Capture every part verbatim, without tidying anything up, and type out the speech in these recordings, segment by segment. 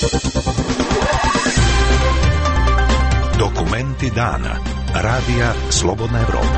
Dokumenti dana. Radija Slobodna Evropa.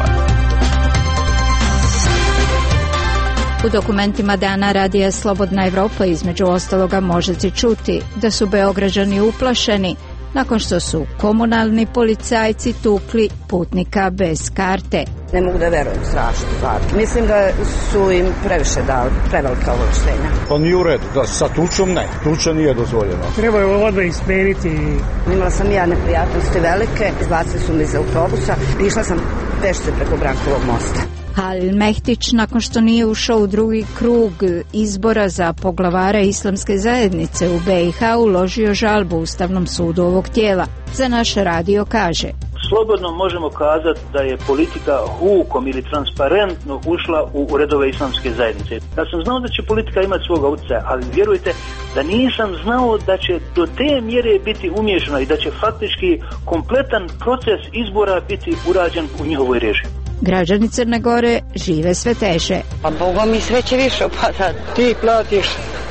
U dokumentima dana Radija Slobodna Evropa između ostaloga možete čuti da su Beograđani uplašeni nakon što su komunalni policajci tukli putnika bez karte. Ne mogu da verujem, strašno stvar. Mislim da su im previše dali, prevelika ovlaštenja. Pa nije u redu, da sa tučom ne, tuča nije dozvoljena. Treba je odmah ismeniti. Imala sam ja neprijatnosti velike, izbacili su me iz autobusa, išla sam pešce preko Brankovog mosta. Halil Mehtić, nakon što nije ušao u drugi krug izbora za poglavara islamske zajednice u B i H, uložio žalbu Ustavnom sudu ovog tijela. Za naš radio kaže: slobodno možemo kazati da je politika hukom ili transparentno ušla u redove islamske zajednice. Ja sam znao da će politika imati svoga utjecaja, ali vjerujte da nisam znao da će do te mjere biti umiješana i da će faktički kompletan proces izbora biti urađen u njihovoj režiji. Građani Crne Gore žive sve teže. Pa Boga mi sve će više opadati. Ti platiš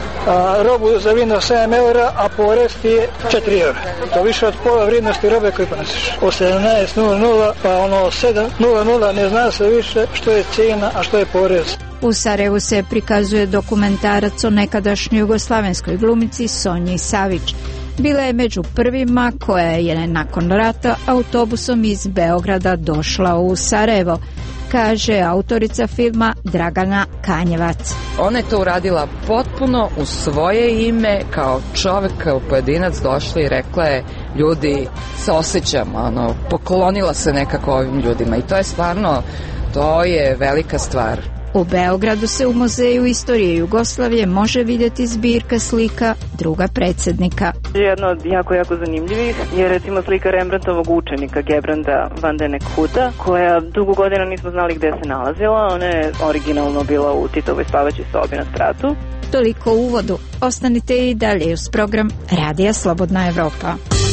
a, robu za vino sedam eura, a porez ti je četiri eura. To više od pola vrijednosti robe koju panosiš. O sedamnaest nula nula pa ono sedam nula nula ne zna se više što je cijena, a što je porez. U Sarajevu se prikazuje dokumentarac o nekadašnjoj jugoslavenskoj glumici Sonji Savić. Bila je među prvima koja je nakon rata autobusom iz Beograda došla u Sarajevo, kaže autorica filma Dragana Kanjevac. Ona je to uradila potpuno u svoje ime, kao čovjek, kao pojedinac došla i rekla je: ljudi, se osjećam, ono, poklonila se nekako ovim ljudima i to je stvarno, to je velika stvar. U Beogradu se u Muzeju istorije Jugoslavije može vidjeti zbirka slika druga predsjednika. Jedno od jako, jako zanimljivih je recimo slika Rembrandtovog učenika Gebranda van den Huta, koja dugo godina nismo znali gdje se nalazila. Ona je originalno bila u Titovoj spavaćoj sobi na spratu. Toliko u uvodu. Ostanite i dalje uz program Radija Slobodna Evropa.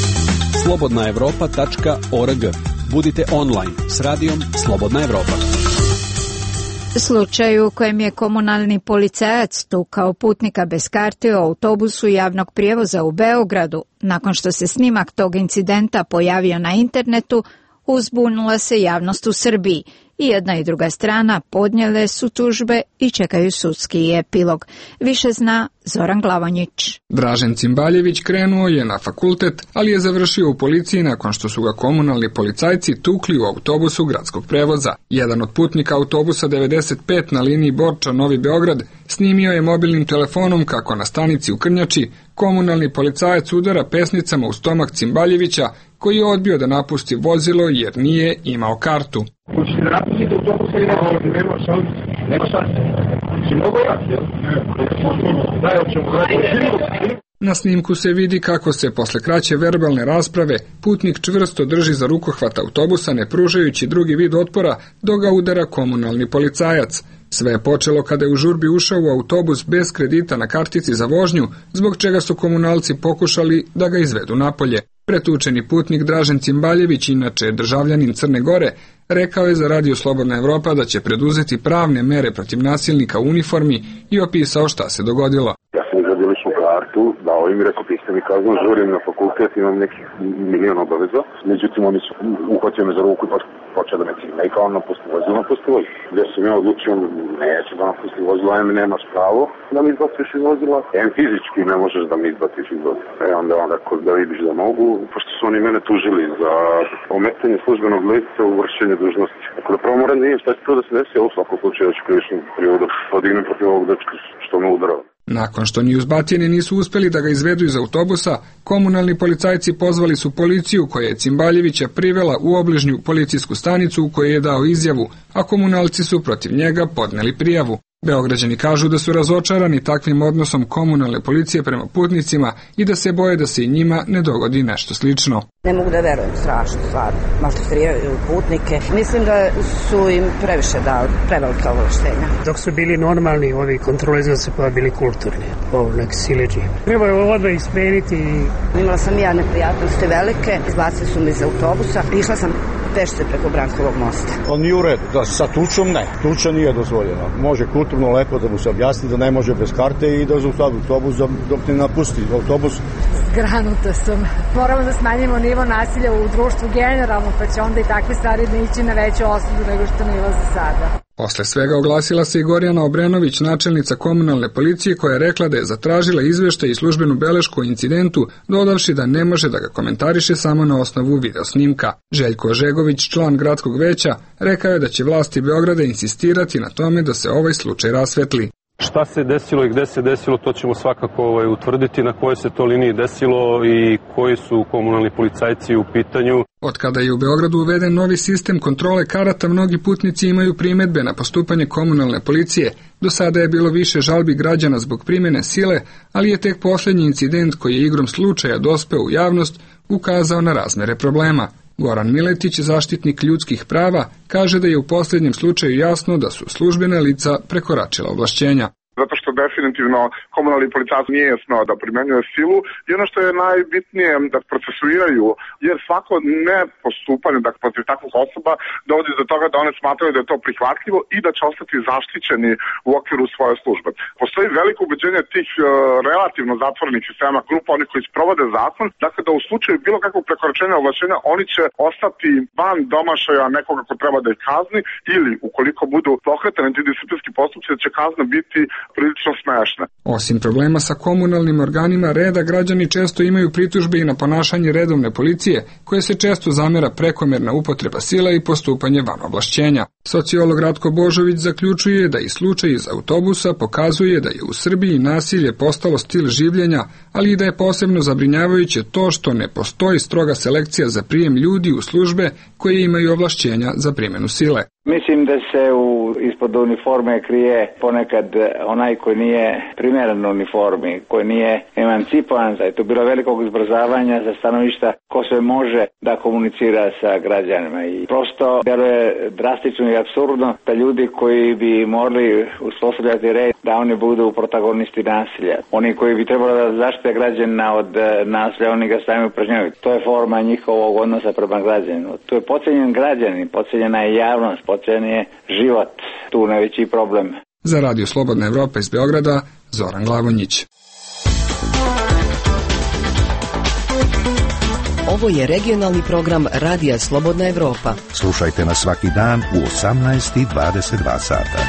slobodna evropa tačka org. Budite online s Radijom Slobodna Evropa. Slučaju u kojem je komunalni policajac tukao putnika bez karte u autobusu javnog prijevoza u Beogradu, nakon što se snimak tog incidenta pojavio na internetu, uzbunila se javnost u Srbiji i jedna i druga strana podnijele su tužbe i čekaju sudski epilog. Više zna Zoran Glavonjić. Dražen Cimbaljević krenuo je na fakultet, ali je završio u policiji nakon što su ga komunalni policajci tukli u autobusu gradskog prevoza. Jedan od putnika autobusa devedeset pet na liniji Borča-Novi Beograd snimio je mobilnim telefonom kako na stanici u Krnjači komunalni policajac udara pesnicama u stomak Cimbaljevića, koji je odbio da napusti vozilo jer nije imao kartu. Na snimku se vidi kako se posle kraće verbalne rasprave putnik čvrsto drži za rukohvat autobusa, ne pružajući drugi vid otpora, dok ga udara komunalni policajac. Sve je počelo kada je u žurbi ušao u autobus bez kredita na kartici za vožnju, zbog čega su komunalci pokušali da ga izvedu napolje. Pretučeni putnik Dražen Cimbaljević, inače državljanin Crne Gore, rekao je za Radio Slobodna Evropa da će preduzeti pravne mere protiv nasilnika u uniformi i opisao šta se dogodilo. Ja sam izvadio ličnu kartu, dao im i rekao, piste mi kaznu, žurim na fakultet, imam nekih milijon obaveza. Međutim, oni su uhvatio me za ruku i počeo da me cime i kao napusti vozilo, napusti vozilo. Gdje sam ja odlučio, neću da napusti vozilo, em nemaš pravo da mi izbaciš iz vozila, em fizički ne možeš da mi izbaciš iz vozila. E onda on rekao da vidiš da mogu, pošto su oni mene tužili za ometanje službenog lica u vršenju dužnosti. Tako da prvo moram da vidim šta će to da se desi, a u svakom slučaju da ću krivičnu prijavu da podignem protiv ovog dečka što me udarao. Nakon što ni uzbatjeni nisu uspjeli da ga izvedu iz autobusa, komunalni policajci pozvali su policiju koja je Cimbaljevića privela u obližnju policijsku stanicu u kojoj je dao izjavu, a komunalci su protiv njega podneli prijavu. Beograđani kažu da su razočarani takvim odnosom komunalne policije prema putnicima i da se boje da se i njima ne dogodi nešto slično. Ne mogu da verujem, strašno stvar. Maltretiraju putnike. Mislim da su im previše dali, prevelika ovlaštenja. Dok su bili normalni, ovi kontrolizam se pa bili kulturni. Ovo neki sileđi. Treba je odmah ismeniti. Imala sam ja neprijatnosti velike, izbacili su me iz autobusa, išla sam Pešce preko Brankovog mosta. On nije u redu, da sa tučom ne. Tuča nije dozvoljena. Može kulturno lepo da mu se objasni da ne može bez karte i da zaustavi autobus dok ne napusti autobus. Zgranuta sam. Moramo da smanjimo nivo nasilja u društvu generalno, pa će onda i takve stvari ne ići na veću osudu nego što nivo za sada. Posle svega oglasila se i Gorjana Obrenović, načelnica komunalne policije, koja je rekla da je zatražila izveštaj i službenu belešku o incidentu, dodavši da ne može da ga komentariše samo na osnovu videosnimka. Željko Ožegović, član gradskog veća, rekao je da će vlasti Beograda insistirati na tome da se ovaj slučaj rasvetli. Šta se desilo i gde se desilo, to ćemo svakako ovaj, utvrditi, na kojoj se to liniji desilo i koji su komunalni policajci u pitanju. Od kada je u Beogradu uveden novi sistem kontrole karata, mnogi putnici imaju primedbe na postupanje komunalne policije. Do sada je bilo više žalbi građana zbog primjene sile, ali je tek posljednji incident koji je igrom slučaja dospeo u javnost ukazao na razmere problema. Goran Miletić, zaštitnik ljudskih prava, kaže da je u posljednjem slučaju jasno da su službene lica prekoračila ovlašćenja. Zato što definitivno komunalni policajac nije jasno da primenjuje silu i ono što je najbitnije da procesuiraju, jer svako nepostupanje dakle, protiv takvih osoba dovodi do toga da one smatraju da je to prihvatljivo i da će ostati zaštićeni u okviru svoje službe. Postoji veliko ubeđenje tih uh, relativno zatvorenih sistema grupa, onih koji sprovode zakon, dakle da u slučaju bilo kakvog prekoračenja ovlašćenja oni će ostati van domašaja nekoga ko treba da ih kazni ili ukoliko budu pokretani ti disciplinski postupci da će kazna biti prilično smešne. Osim problema sa komunalnim organima reda, građani često imaju pritužbe i na ponašanje redovne policije, koje se često zamera prekomerna upotreba sila i postupanje van ovlašćenja. Sociolog Ratko Božović zaključuje da i slučaj iz autobusa pokazuje da je u Srbiji nasilje postalo stil življenja, ali i da je posebno zabrinjavajuće to što ne postoji stroga selekcija za prijem ljudi u službe koje imaju ovlašćenja za primjenu sile. Mislim da se u, ispod uniforme krije ponekad onaj koji nije primjeren uniformi, koji nije emancipovan, da je to bilo velikog izbrzavanja za stanovišta ko se može da komunicira sa građanima. I prosto je drastično i apsurdno da ljudi koji bi morali uspostavljati red, da oni budu protagonisti nasilja. Oni koji bi trebali da zaštite građana od nasilja, oni ga stavimo pražnjavaju. To je forma njihovog odnosa prema građaninu. To je podcenjen građanin, podcenjena je javnost, podcenjen je život, tu najveći problem. Za Radio Slobodna Evropa iz Beograda, Zoran Glavonjić. Ovo je regionalni program Radija Slobodna Evropa. Slušajte nas svaki dan u osamnaest i dvadeset dva sata.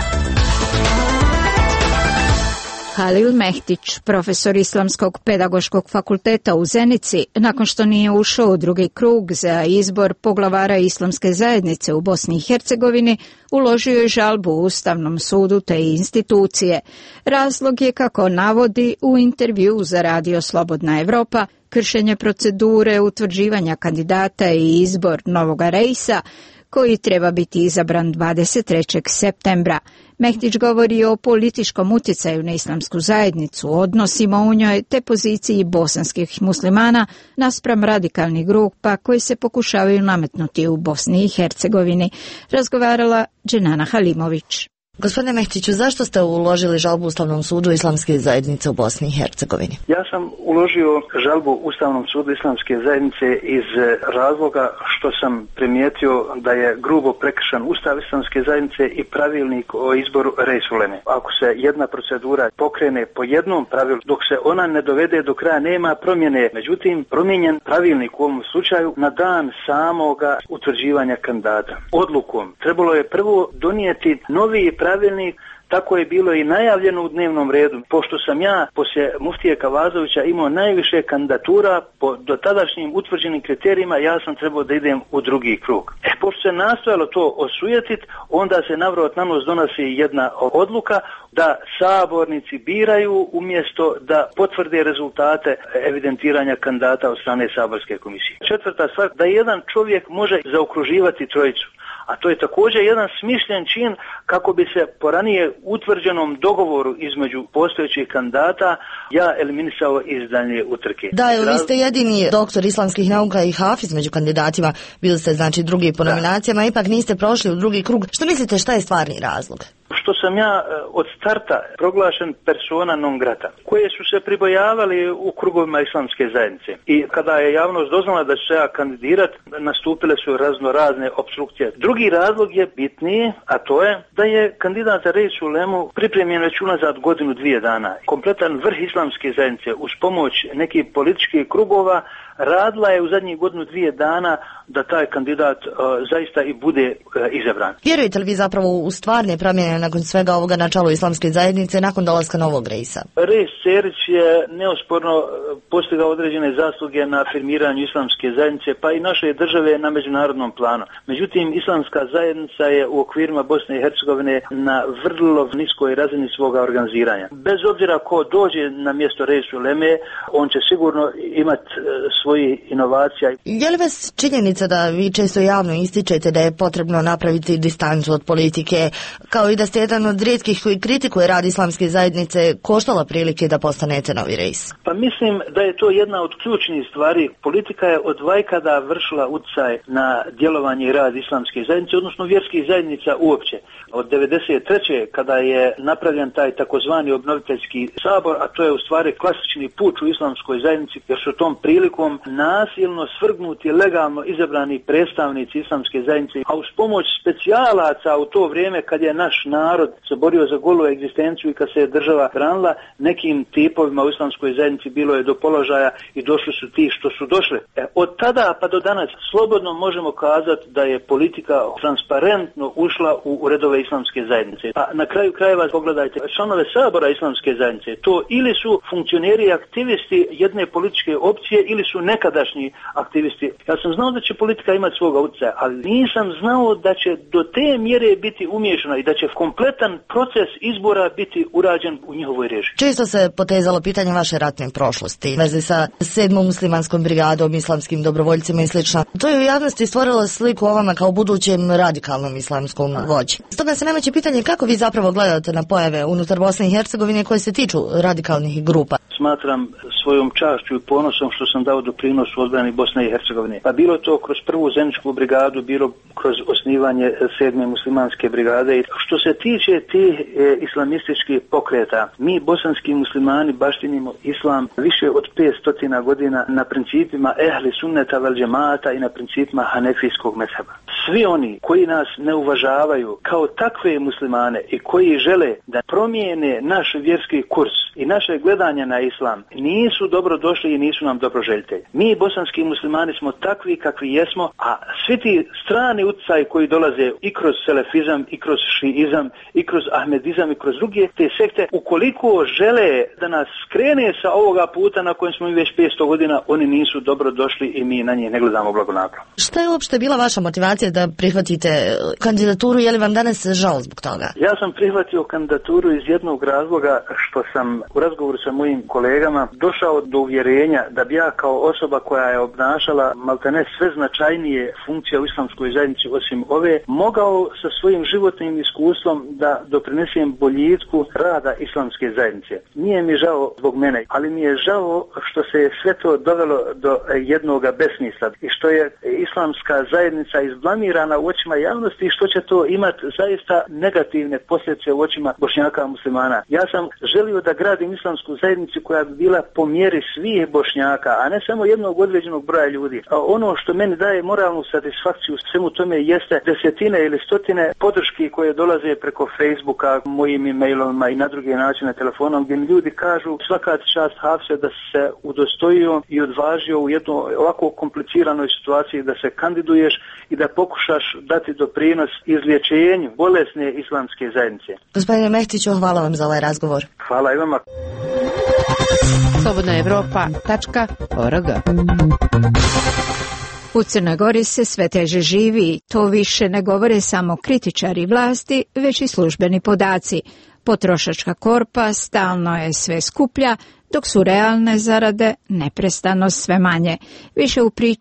Halil Mehtić, profesor Islamskog pedagoškog fakulteta u Zenici, nakon što nije ušao u drugi krug za izbor poglavara Islamske zajednice u Bosni i Hercegovini, uložio je žalbu u Ustavnom sudu te institucije. Razlog je, kako navodi u intervju za Radio Slobodna Evropa, kršenje procedure utvrđivanja kandidata i izbor novoga reisa, koji treba biti izabran dvadeset trećeg septembra. Mehtić govori o političkom utjecaju na islamsku zajednicu, odnosima u njoj te poziciji bosanskih muslimana naspram radikalnih grupa koji se pokušavaju nametnuti u Bosni i Hercegovini, razgovarala Dženana Halimović. Gospodine Mehtiću, zašto ste uložili žalbu Ustavnom sudu Islamske zajednice u Bosni i Hercegovini? Ja sam uložio žalbu Ustavnom sudu Islamske zajednice iz razloga što sam primijetio da je grubo prekršen Ustav Islamske zajednice i pravilnik o izboru rejsuleme. Ako se jedna procedura pokrene po jednom pravilu, dok se ona ne dovede do kraja, nema promjene. Međutim, promijenjen pravilnik u ovom slučaju na dan samoga utvrđivanja kandidata. Odlukom trebalo je prvo donijeti novi pravilnik, tako je bilo i najavljeno u dnevnom redu. Pošto sam ja poslije muftije Kavazovića imao najviše kandidatura po dotadašnjim utvrđenim kriterijima, ja sam trebao da idem u drugi krug. E, pošto se nastojalo to osujetiti, onda se navrat na nos donosi jedna odluka da sabornici biraju umjesto da potvrde rezultate evidentiranja kandidata od strane saborske komisije. Četvrta stvar, da jedan čovjek može zaokruživati trojicu. A to je također jedan smišljen čin kako bi se po ranije utvrđenom dogovoru između postojećih kandidata ja eliminisao iz daljnje utrke. Da, vi ste jedini doktor islamskih nauka i hafiz među kandidatima, bili ste znači drugi po nominacijama, ipak niste prošli u drugi krug. Što mislite, šta je stvarni razlog? što sam ja od starta proglašen persona non grata, koje su se pribojavali u krugovima islamske zajednice. I kada je javnost doznala da ću se ja kandidirat, nastupile su razno razne opstrukcije. Drugi razlog je bitniji, a to je da je kandidat za Reis ulemu pripremljen već unazad godinu dvije dana. Kompletan vrh islamske zajednice uz pomoć nekih političkih krugova radila je u zadnjih godinu dvije dana da taj kandidat uh, zaista i bude uh, izabran. Vjerujete li vi zapravo u stvarne promjene nakon svega ovoga na čelu islamske zajednice nakon dolaska novog reisa? Reis Cerić je neosporno postigao određene zasluge na afirmiranju islamske zajednice, pa i naše države na međunarodnom planu. Međutim, islamska zajednica je u okvirima Bosne i Hercegovine na vrlo niskoj razini svoga organiziranja. Bez obzira ko dođe na mjesto Reis uleme, on će sigurno imati svojih inovacija. Je li vas činjenica da vi često javno ističete da je potrebno napraviti distancu od politike, kao i da ste jedan od rijetkih koji kritikuje rad islamske zajednice, koštala prilike da postanete novi reis? Pa mislim da je to jedna od ključnih stvari. Politika je od vajkada vršila utjecaj na djelovanje i rad islamske zajednice, odnosno vjerskih zajednica uopće. Od devedeset treće kada je napravljen taj takozvani obnoviteljski sabor, a to je u stvari klasični puč u islamskoj zajednici, jer su tom prilikom nasilno svrgnuti legalno izabrani predstavnici islamske zajednice, a uz pomoć specijalaca u to vrijeme kad je naš narod se borio za golu egzistenciju i kad se je država branila, nekim tipovima u islamskoj zajednici bilo je do položaja i došli su ti što su došli. E, od tada pa do danas slobodno možemo kazati da je politika transparentno ušla u, u redove islamske zajednice. A na kraju krajeva pogledajte članove sabora islamske zajednice. To ili su funkcioneri i aktivisti jedne političke opcije ili su nekadašnji aktivisti. Ja sam znao da će politika imati svoga utjecaja, ali nisam znao da će do te mjere biti umiješana i da će kompletan proces izbora biti urađen u njihovoj režiji. Često se potezalo pitanje vaše ratne prošlosti, veze sa sedmom muslimanskom brigadom, islamskim dobrovoljcima i slično. To je u javnosti stvorilo sliku o vama kao budućem radikalnom islamskom vođi. Stoga se nameće pitanje kako vi zapravo gledate na pojave unutar Bosne i Hercegovine koje se tiču radikalnih grupa. Smatram svojom čašću i ponosom što sam dao doprinos u odbrani Bosne i Hercegovine. Pa bilo to kroz prvu zajedničku brigadu, bilo kroz osnivanje sedme muslimanske brigade. Što se tiče tih e, islamističkih pokreta, mi bosanski muslimani baštinimo islam više od petsto godina na principima ehli sunneta vel džemata i na principima hanefijskog mezheba. Svi oni koji nas ne uvažavaju kao takve muslimane i koji žele da promijene naš vjerski kurs i naše gledanje na islam, nisu dobro došli i nisu nam dobroželjitelji. Mi bosanski muslimani smo takvi kakvi jesmo, a svi ti strani utjecaji koji dolaze i kroz selefizam, i kroz šiizam, i kroz ahmedizam, i kroz druge te sekte, ukoliko žele da nas skrene sa ovoga puta na kojem smo mi već petsto godina, oni nisu dobro došli i mi na njih ne gledamo blagonaklono. Šta je uopšte bila vaša motivacija da prihvatite kandidaturu? Je li vam danas žao zbog toga? Ja sam prihvatio kandidaturu iz jednog razloga što sam u razgovoru sa mojim kolegama došao do uvjerenja da bi ja kao osoba koja je obnašala maltene sve značajnije funkcije u islamskoj zajednici osim ove, mogao sa svojim životnim iskustvom da doprinesem boljitku rada islamske zajednice. Nije mi žao zbog mene, ali mi je žao što se je sve to dovelo do jednoga besmisla i što je islamska zajednica izblamirana u očima javnosti i što će to imati zaista negativne posljedice u očima Bošnjaka muslimana. Ja sam želio da gradim islamsku zajednicu koja bi bila po mjeri svih Bošnjaka, a ne samo jednog određenog broja ljudi. A ono što meni daje moralnu satisfakciju svemu tome jeste desetine ili stotine podrški koje dolaze preko Facebooka, mojim e-mailovima i na druge načine telefonom, gdje mi ljudi kažu svaka čast Hafse da se udostojio i odvažio u jednoj ovako kompliciranoj situaciji da se kandiduješ i da pokušaš dati doprinos izlječenju bolesne islamske zajednice. Gospodine Mehtiću, hvala vam za ovaj razgovor. Hvala i vama. slobodna evropa tačka org. U Crnoj Gori se sve teže živi, to više ne govore samo kritičari vlasti, već i službeni podaci. Potrošačka korpa stalno je sve skuplja, dok su realne zarade neprestano sve manje. Više u priči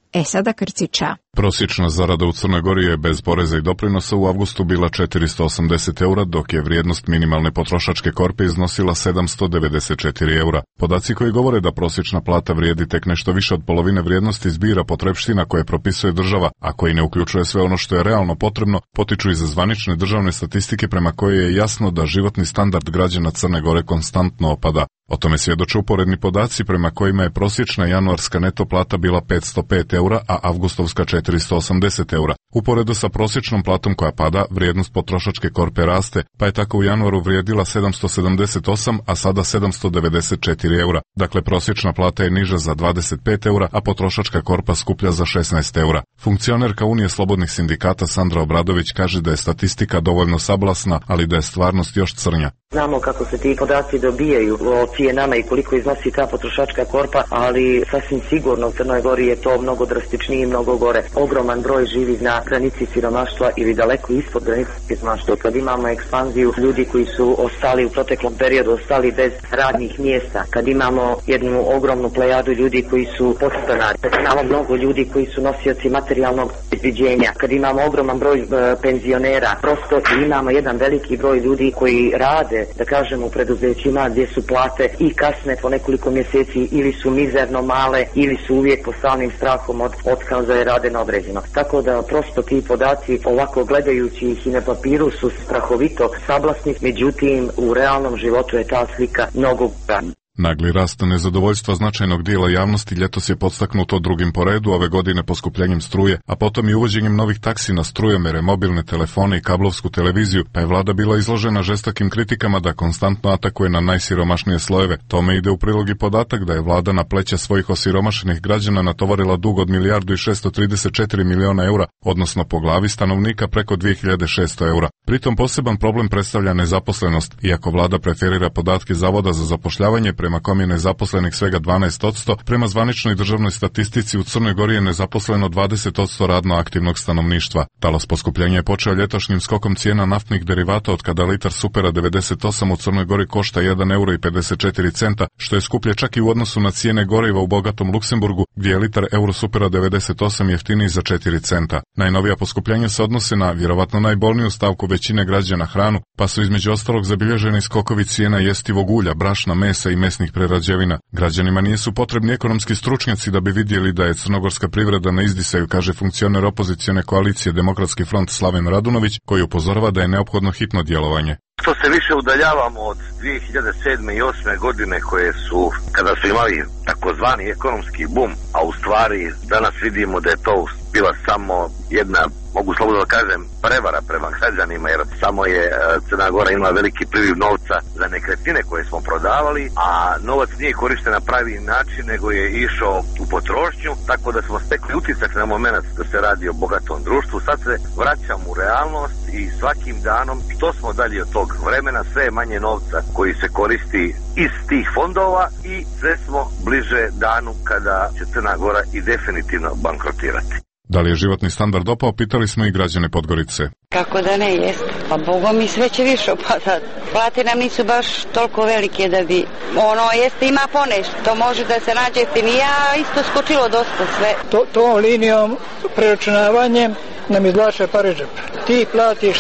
Esada Krcića. Prosječna zarada u Crnoj Gori je bez poreza i doprinosa u avgustu bila četiristo osamdeset eura, dok je vrijednost minimalne potrošačke korpe iznosila sedamsto devedeset četiri eura. Podaci koji govore da prosječna plata vrijedi tek nešto više od polovine vrijednosti zbira potrepština koje propisuje država, a koji ne uključuje sve ono što je realno potrebno, potiču iz zvanične državne statistike prema kojoj je jasno da životni standard građana Crne Gore konstantno opada. O tome svjedoče uporedni podaci prema kojima je prosječna januarska neto plata bila petsto pet eura, a avgustovska četiristo osamdeset eura. Uporedo sa prosječnom platom koja pada, vrijednost potrošačke korpe raste, pa je tako u januaru vrijedila sedamsto sedamdeset osam, a sada sedamsto devedeset četiri eura. Dakle, prosječna plata je niža za dvadeset pet eura, a potrošačka korpa skuplja za šesnaest eura. Funkcionerka Unije slobodnih sindikata Sandra Obradović kaže da je statistika dovoljno sablasna, ali da je stvarnost još crnja. Znamo kako se ti podaci dobijaju o cijenama i koliko iznosi ta potrošačka korpa, ali sasvim sigurno u Crnoj Gori je to mnogo drastičnije i mnogo gore. Ogroman broj živi na granici siromaštva ili daleko ispod granice siromaštva. Kad imamo ekspanziju ljudi koji su ostali u proteklom periodu, ostali bez radnih mjesta, kad imamo jednu ogromnu plejadu ljudi koji su podstanari, kad imamo mnogo ljudi koji su nosioci materijalnog obezbeđenja, kad imamo ogroman broj e, penzionera, prosto imamo jedan veliki broj ljudi koji rade, da kažem, u preduzećima gdje su plate i kasne po nekoliko mjeseci ili su mizerno male ili su uvijek pod stalnim strahom od otkaza i rade na određeno. Tako da prosto ti podaci ovako gledajući ih i na papiru su strahovito sablasni, međutim u realnom životu je ta slika mnogo gora. Nagli rast nezadovoljstva značajnog dijela javnosti ljetos je podstaknuto drugim po redu ove godine poskupljenjem struje, a potom i uvođenjem novih taksi na strujomere, mobilne telefone i kablovsku televiziju, pa je vlada bila izložena žestokim kritikama da konstantno atakuje na najsiromašnije slojeve. Tome ide u prilog i podatak da je vlada na pleća svojih osiromašenih građana natovarila dug od milijardu i šesto trideset četiri miliona eura, odnosno po glavi stanovnika preko dvije hiljade šesto eura. Pritom poseban problem predstavlja nezaposlenost, iako vlada preferira podatke Zavoda za zapošljavanje prema kom je nezaposlenih svega dvanaest posto, prema zvaničnoj državnoj statistici u Crnoj Gori je nezaposleno dvadeset posto radno aktivnog stanovništva. Talas poskupljenja je počeo ljetošnjim skokom cijena naftnih derivata od kada litar supera devedeset osam u Crnoj Gori košta jedan euro i pedeset četiri centa, što je skuplje čak i u odnosu na cijene goriva u bogatom Luksemburgu, gdje je litar euro supera devedeset osam jeftiniji za četiri centa. Najnovija poskupljenja se odnose na vjerovatno najbolniju stavku većine građana hranu, pa su između ostalog zabilježeni skokovi cijena jestivog ulja, brašna, mesa i mesnih prerađevina. Građanima nisu potrebni ekonomski stručnjaci da bi vidjeli da je crnogorska privreda na izdisaju, kaže funkcioner opozicione koalicije Demokratski front Slaven Radunović, koji upozorava da je neophodno hitno djelovanje. Što se više udaljavamo od dvije hiljade sedme i osme godine koje su, kada su imali takozvani ekonomski bum, a u stvari danas vidimo da je to bila samo jedna, mogu slobodno da kažem, prevara prema građanima, jer samo je Crna Gora imala veliki priliv novca za nekretnine koje smo prodavali, a novac nije korišten na pravi način, nego je išao u potrošnju, tako da smo stekli utisak na moment da se radi o bogatom društvu. Sad se vraćamo u realnost i svakim danom, što smo dalje od tog vremena, sve je manje novca koji se koristi iz tih fondova i sve smo bliže danu kada će Crna Gora i definitivno bankrotirati. Da li je životni standard opao, pitali smo i građane Podgorice. Kako da ne jest, pa Bogom mi sve će više opadati. Plate nam nisu baš toliko velike da bi, ono jeste ima ponešto, to može da se nađe jeftinije, a isto skočilo dosta sve. To, tom linijom, preračunavanjem nam izvlače pare džep. Ti platiš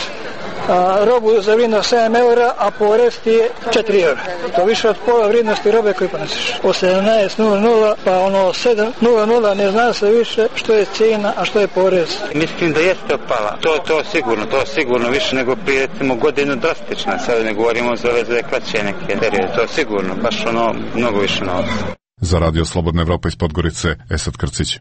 a, robu za vino sedam eura, a porez ti je četiri eura. To više od pola vrijednosti robe koju ponesiš. O sedamnaest nula nula pa ono sedam nula nula ne zna se više što je cijena, a što je porez. Mislim da jeste opala. To, to sigurno, to sigurno više nego prije recimo godinu drastično. Sada ne govorimo za ove za kraće neke periode. To sigurno, baš ono mnogo više novca. Za Radio Slobodna Evropa iz Podgorice, Esad Krcić.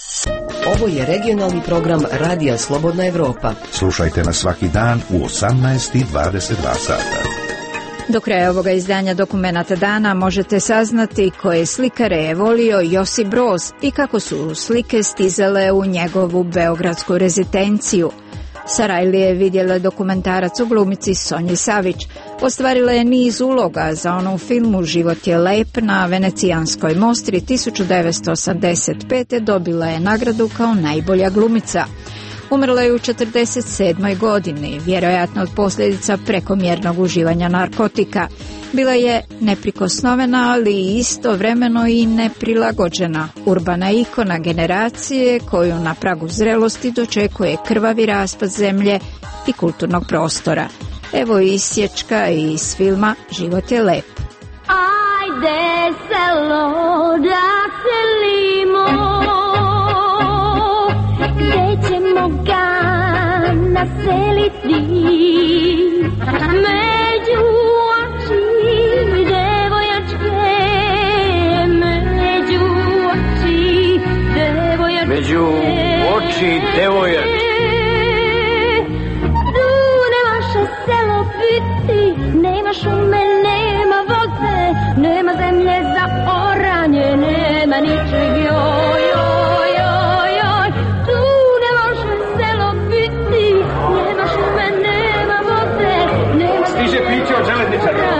Ovo je regionalni program Radija Slobodna Evropa. Slušajte nas svaki dan u osamnaest i dvadeset dva sata. Do kraja ovoga izdanja Dokumenata dana možete saznati koje slikare je volio Josip Broz i kako su slike stizale u njegovu beogradsku rezidenciju. Sarajlije je vidjela dokumentarac o glumici Sonji Savić. Ostvarila je niz uloga za onu filmu Život je lep na Venecijanskoj mostri tisuću devetsto osamdeset pete. Dobila je nagradu kao najbolja glumica. Umrla je u četrdeset sedmoj godini, vjerojatno od posljedica prekomjernog uživanja narkotika. Bila je neprikosnovena, ali istovremeno i neprilagođena, urbana ikona generacije koju na pragu zrelosti dočekuje krvavi raspad zemlje i kulturnog prostora. Evo isječka iz filma Život je lep. Ajde selo da selimo, gdje ćemo ga naseliti, među oči devojačke, među oči devojačke, među oči devojačke. Tu ne vaše selo biti, nema šume, nema vode, nema zemlje za oranje, nema ničeg, joj, joj, joj, joj. Tu ne može selo biti, nema šume, nema vode, nema... Stiže piće od železničara.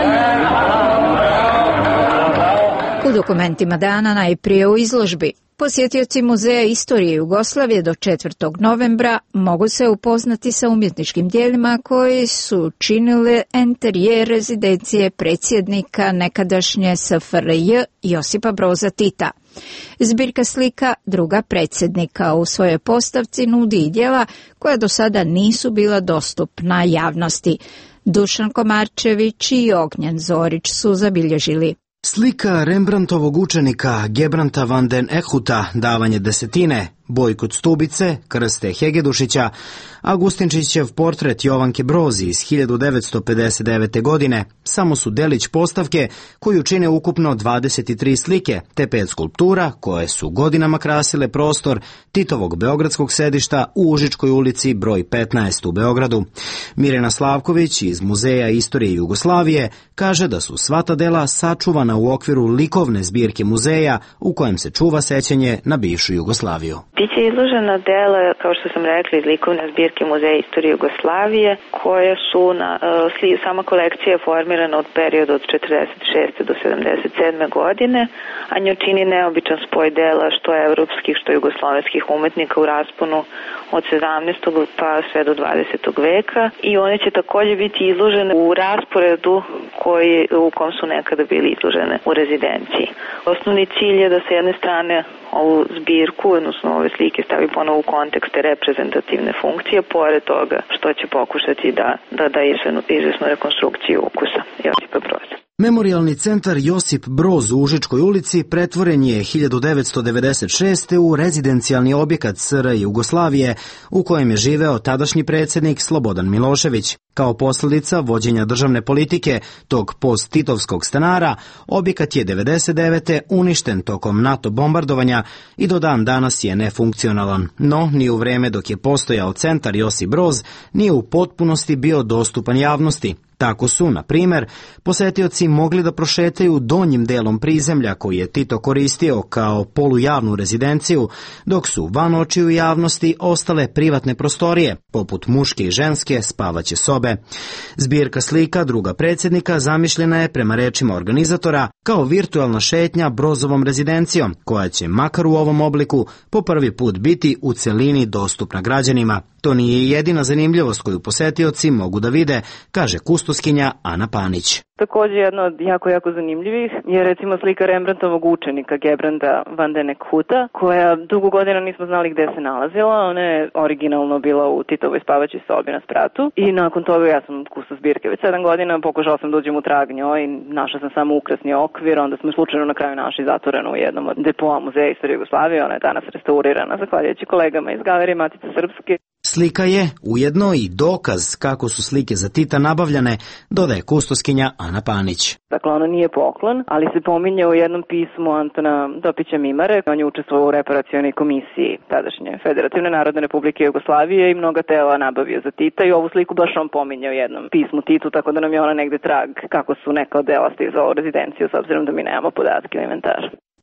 U dokumentima dana najprije u izložbi. Posjetioci Muzeja istorije Jugoslavije do četvrtog novembra mogu se upoznati sa umjetničkim dijelima koji su činile enterijer rezidencije predsjednika nekadašnje S F R J Josipa Broza Tita. Zbirka slika druga predsjednika u svojoj postavci nudi i djela koja do sada nisu bila dostupna javnosti. Dušan Komarčević i Ognjen Zorić su zabilježili. Slika Rembrandtovog učenika Gebranta van den Ehuta, davanje desetine, Bojkot Stubice, Krste Hegedušića, Agustinčićev portret Jovanke Brozi iz hiljadu devetsto pedeset devete. godine samo su delić postavke koju čine ukupno dvadeset tri slike, te pet skulptura koje su godinama krasile prostor Titovog beogradskog sedišta u Užičkoj ulici broj petnaest u Beogradu. Mirjana Slavković iz Muzeja istorije Jugoslavije kaže da su sva ta dela sačuvana u okviru likovne zbirke muzeja u kojem se čuva sećanje na bivšu Jugoslaviju. Biće izložena dela, kao što sam rekla, iz likovne zbirke Muzeja istorije Jugoslavije, koje su na, uh, sama kolekcija je formirana od perioda od četrdeset šeste do sedamdeset sedme. godine, a nju čini neobičan spoj dela što evropskih, što jugoslovenskih umetnika u rasponu od sedamnaestog pa sve do dvadesetog veka, i one će također biti izložene u rasporedu koji, u kom su nekada bili izložene u rezidenciji. Osnovni cilj je da sa jedne strane ovu zbirku, odnosno ove slike, stavi ponovo u kontekste reprezentativne funkcije, pored toga što će pokušati da da, da izvesnu rekonstrukciju ukusa Josipa Broza. Memorijalni centar Josip Broz u Užičkoj ulici pretvoren je hiljadu devetsto devedeset šeste. u rezidencijalni objekat S R Jugoslavije u kojem je živeo tadašnji predsjednik Slobodan Milošević. Kao posljedica vođenja državne politike tog post-titovskog stanara, objekat je devedeset devete. uništen tokom NATO bombardovanja i do dan danas je nefunkcionalan. No, ni u vreme dok je postojao centar Josip Broz, nije u potpunosti bio dostupan javnosti. Tako su, na primjer, posetioci mogli da prošetaju donjim delom prizemlja koji je Tito koristio kao polujavnu rezidenciju, dok su van očiju javnosti ostale privatne prostorije, poput muške i ženske spavaće sobe. Zbirka slika druga predsjednika zamišljena je, prema rečima organizatora, kao virtualna šetnja Brozovom rezidencijom, koja će, makar u ovom obliku, po prvi put biti u celini dostupna građanima. To nije jedina zanimljivost koju posetioci mogu da vide, kaže kustoskinja Ana Panić. Također jedna od jako, jako zanimljivih je recimo slika Rembrandtovog učenika Gebranta van den Ehuta, koja dugo godina nismo znali gde se nalazila. Ona je originalno bila u Titovoj spavaćoj sobi na spratu i nakon toga, ja sam kustos zbirke već sedam godina, pokušala sam da uđem u trag njoj i našla sam samo ukrasni okvir, onda smo slučajno na kraju našli zatvorenu u jednom od depoa Muzeja istorije Jugoslavije. Ona je danas restaurirana zahvaljujući kolegama iz Galerije Matice Srpske. Slika je ujedno i dokaz kako su slike za Tita nabavljane, dodaje kustoskinja Ana Panić. Dakle, ono nije poklon, ali se pominje u jednom pismu Antona Dopića Mimare. On je učestvovao u reparacionoj komisiji tadašnje Federativne Narodne Republike Jugoslavije i mnoga tela nabavio za Tita i ovu sliku baš on pominje u jednom pismu Titu, tako da nam je ona negde trag kako su neka od dela stizala u rezidenciju, s obzirom da mi nemamo podatke o inventaru.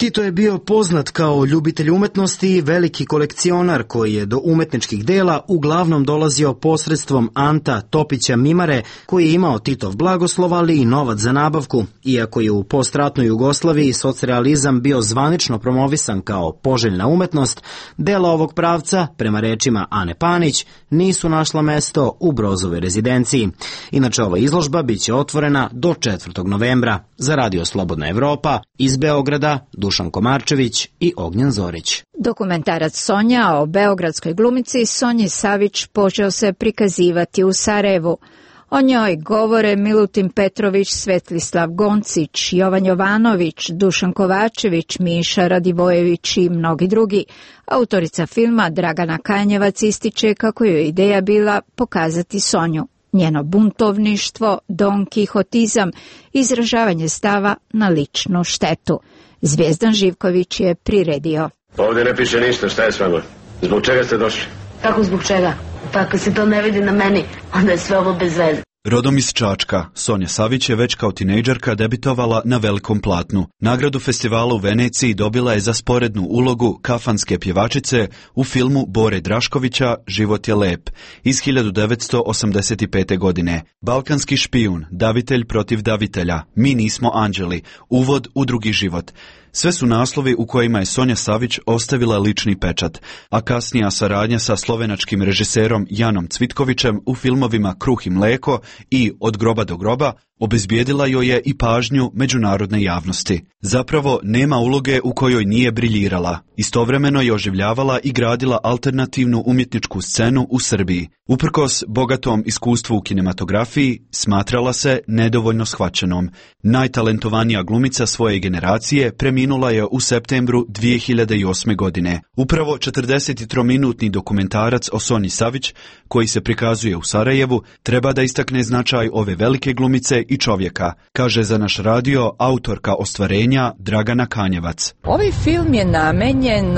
Tito je bio poznat kao ljubitelj umetnosti i veliki kolekcionar koji je do umetničkih dela uglavnom dolazio posredstvom Anta Topića Mimare, koji je imao Titov blagoslov, ali i novac za nabavku. Iako je u postratnoj Jugoslaviji socrealizam bio zvanično promovisan kao poželjna umetnost, dela ovog pravca, prema rečima Ane Panić, nisu našla mesto u Brozovoj rezidenciji. Inače, ova izložba biće otvorena do četvrtog novembra. Za Radio Slobodna Evropa, iz Beograda, Dušan Komarčević i Ognjen Zorić. Dokumentarac Sonja o beogradskoj glumici Sonji Savić počeo se prikazivati u Sarajevu. O njoj govore Milutin Petrović, Svetlislav Goncić, Jovan Jovanović, Dušan Kovačević, Miša Radivojević i mnogi drugi. Autorica filma Dragana Kanjevac ističe kako je ideja bila pokazati Sonju, njeno buntovništvo, donkihotizam, izražavanje stava na ličnu štetu. Zvijezdan Živković je priredio. Ovdje ne piše ništa, šta je s vama? Zbog čega ste došli? Kako zbog čega? Pa ako se to ne vidi na meni, onda je sve ovo bez veze. Rodom iz Čačka, Sonja Savić je već kao tinejdžerka debitovala na velikom platnu. Nagradu festivala u Veneciji dobila je za sporednu ulogu kafanske pjevačice u filmu Bore Draškovića Život je lep iz hiljadu devetsto osamdeset pete. godine. Balkanski špijun, davitelj protiv davitelja, Mi nismo anđeli, Uvod u drugi život. Sve su naslovi u kojima je Sonja Savić ostavila lični pečat, a kasnija saradnja sa slovenačkim režiserom Janom Cvitkovićem u filmovima Kruh i mleko i Od groba do groba obezbijedila joj je i pažnju međunarodne javnosti. Zapravo nema uloge u kojoj nije briljirala. Istovremeno je oživljavala i gradila alternativnu umjetničku scenu u Srbiji. Uprkos bogatom iskustvu u kinematografiji, smatrala se nedovoljno shvaćenom. Najtalentovanija glumica svoje generacije preminula je u septembru dvije hiljade osme. godine. Upravo četrdesettrominutni dokumentarac o Sonji Savić, koji se prikazuje u Sarajevu, treba da istakne značaj ove velike glumice i čovjeka, kaže za naš radio autorka ostvarenja Dragana Kanjevac. Ovaj film je namenjen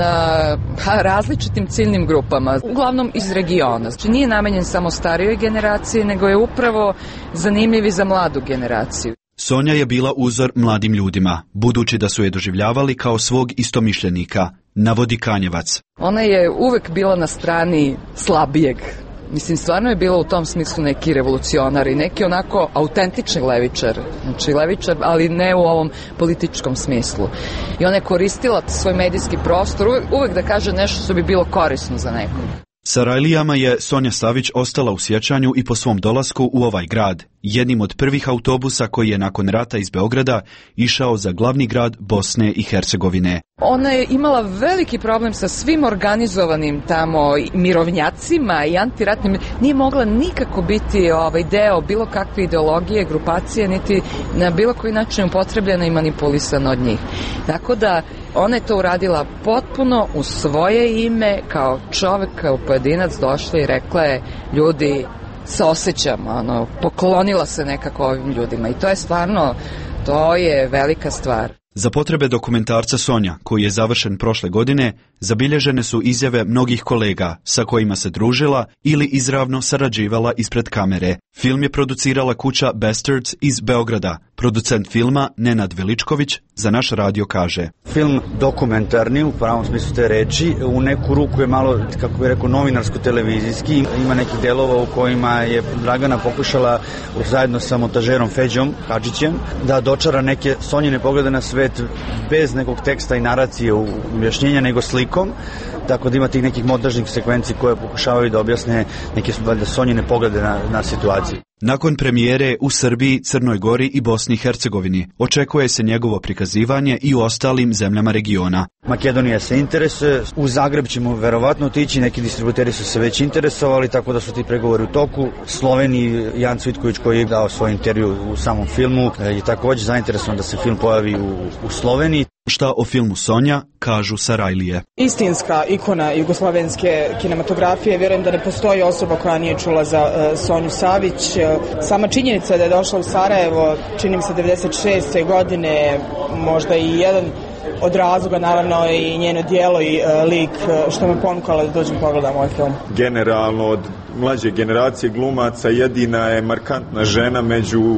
a, različitim ciljnim grupama, uglavnom iz regiona. Znači nije namenjen samo starijoj generaciji, nego je upravo zanimljiv i za mladu generaciju. Sonja je bila uzor mladim ljudima, budući da su je doživljavali kao svog istomišljenika, navodi Kanjevac. Ona je uvek bila na strani slabijeg. Mislim, stvarno je bilo u tom smislu neki revolucionar i neki onako autentični levičar. Znači levičar, ali ne u ovom političkom smislu. I ona je koristila svoj medijski prostor uvek, uvek da kaže nešto što bi bilo korisno za nekog. Sarajlijama je Sonja Savić ostala u sjećanju i po svom dolasku u ovaj grad, jednim od prvih autobusa koji je nakon rata iz Beograda išao za glavni grad Bosne i Hercegovine. Ona je imala veliki problem sa svim organizovanim tamo mirovnjacima i antiratnim. Nije mogla nikako biti ovaj deo bilo kakve ideologije, grupacije, niti na bilo koji način upotrebljena i manipulisana od njih. Tako da ona je to uradila potpuno u svoje ime, kao čovek, kao pojedinac došla i rekla je, ljudi, se osjećam, ono, poklonila se nekako ovim ljudima i to je stvarno, to je velika stvar. Za potrebe dokumentarca Sonja, koji je završen prošle godine, zabilježene su izjave mnogih kolega sa kojima se družila ili izravno sarađivala ispred kamere. Film je producirala kuća Bastards iz Beograda. Producent filma Nenad Veličković za naš radio kaže: Film dokumentarni u pravom smislu te reči, u neku ruku je malo, kako bih rekao, novinarsko-televizijski. Ima nekih delova u kojima je Dragana pokušala zajedno sa montažerom Feđom Hadžićem da dočara neke Sonjine poglede na svet bez nekog teksta i naracije u objašnjenja, nego slikom. Tako da ima tih nekih montažnih sekvenci koje pokušavaju da objasne neke valjda Sonjine poglede na, na situaciju. Nakon premijere u Srbiji, Crnoj Gori i Bosni i Hercegovini, očekuje se njegovo prikazivanje i u ostalim zemljama regiona. Makedonija se interesuje, u Zagreb ćemo verovatno otići, neki distributeri su se već interesovali, tako da su ti pregovori u toku. Sloveniji, Jan Cvitković, koji je dao svoj intervju u samom filmu, je također zainteresovan da se film pojavi u, u Sloveniji. Šta o filmu Sonja kažu Sarajlije? Istinska ikona jugoslovenske kinematografije, vjerujem da ne postoji osoba koja nije čula za uh, Sonju Savić. Sama činjenica da je došla u Sarajevo, čini mi se devedeset šeste. godine, možda i jedan od razloga, naravno i njeno djelo i uh, lik uh, što me ponukalo da dođem pogledam ovaj film. Generalno od mlađe generacije glumaca jedina je markantna žena među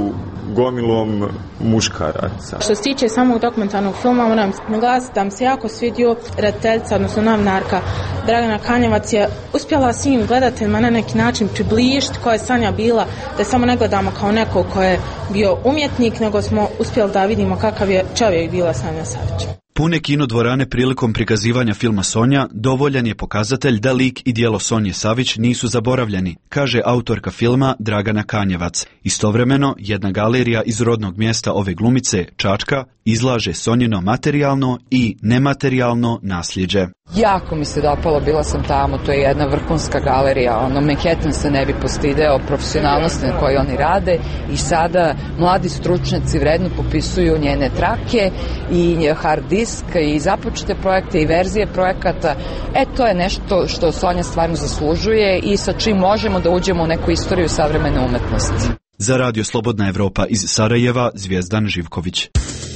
gomilom muškaraca. Što se tiče samog dokumentarnog filma, moram naglasiti da mi se jako svidio rediteljica, odnosno novinarka Dragana Kanjevac je uspjela svim gledateljima na neki način približiti koja je Sanja bila, da samo ne gledamo kao neko ko je bio umjetnik, nego smo uspjeli da vidimo kakav je čovjek bila Sanja Savić. Pune kino dvorane prilikom prikazivanja filma Sonja dovoljan je pokazatelj da lik i djelo Sonje Savić nisu zaboravljeni, kaže autorka filma Dragana Kanjevac. Istovremeno, jedna galerija iz rodnog mjesta ove glumice, Čačka, izlaže Sonjino materijalno i nematerijalno nasljeđe. Jako mi se dopalo, bila sam tamo, to je jedna vrhunska galerija, ono, Manhattan se ne bi postideo profesionalnosti na kojoj oni rade i sada mladi stručnjaci vredno popisuju njene trake i hard disk i započete projekte i verzije projekata. E, to je nešto što Sonja stvarno zaslužuje i sa čim možemo da uđemo u neku istoriju savremene umetnosti. Za Radio Slobodna Evropa iz Sarajeva, Zvijezdan Živković.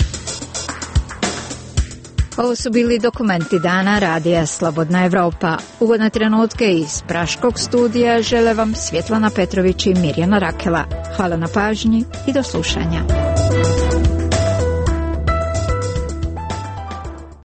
Ovo su bili dokumenti dana Radija Slobodna Evropa. Uvodne trenutke iz Praškog studija žele vam Svjetlana Petrović i Mirjana Rakela. Hvala na pažnji i do slušanja.